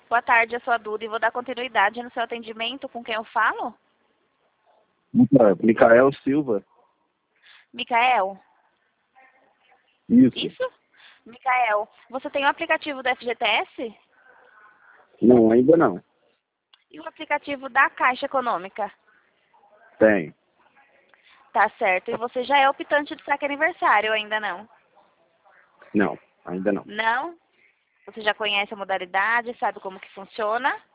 Boa tarde, eu sou a Duda e vou dar continuidade no seu atendimento. Com quem eu falo? Micael Silva. Micael? Isso. Isso? Micael, você tem o aplicativo do FGTS? Não, ainda não. E o aplicativo da Caixa Econômica? Tem. Tá certo. E você já é optante do saque aniversário ou ainda não? Não, ainda não. Não? Você já conhece a modalidade, sabe como que funciona?